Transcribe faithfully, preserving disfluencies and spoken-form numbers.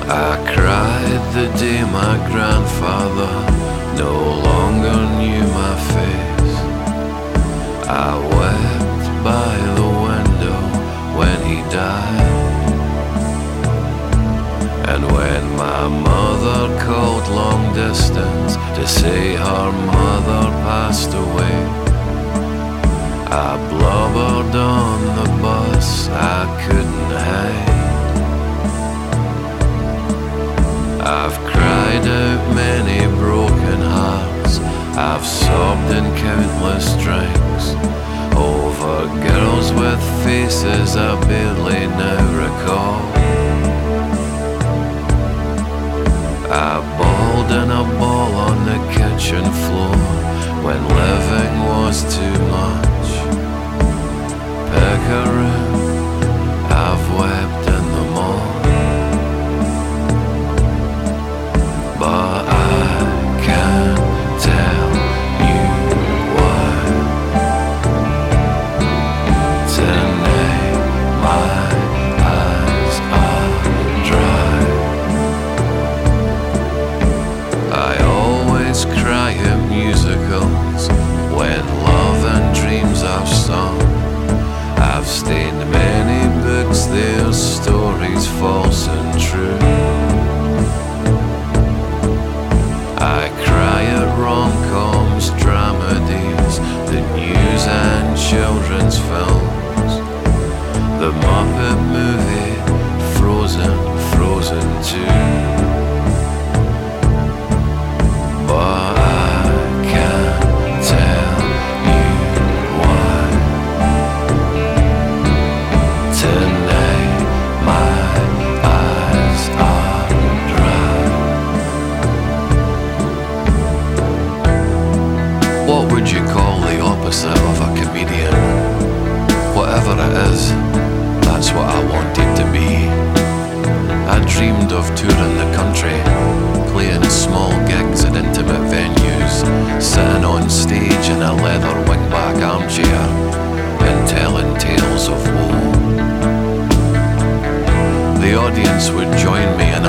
I cried the day my grandfather no longer knew my face. I wept by the window when he died. And when my mother called long distance to say her mother passed away, I blubbered on the bus, I couldn't hide. I've cried out many broken hearts, I've sobbed in countless drinks over girls with faces I barely now recall. I bawled in a ball on the kitchen floor when living was too much. Pick a room, I've wept in them all. But I can't tell you why. Tonight my eyes are dry. I always cry at musicals when love and dreams are sung. I've stained many books, their stories false and true. I cry at rom-coms, dramedies, the news and children's films, the Muppet movie, Frozen, Frozen two. But I can't tell you why. Tonight my eyes are dry. What would you call the opposite of a comedian? Whatever it is, that's what I wanted to be. I dreamed of touring the country, playing small gigs at intimate venues, sitting on stage in a leather wingback armchair and telling tales of woe. The audience would join me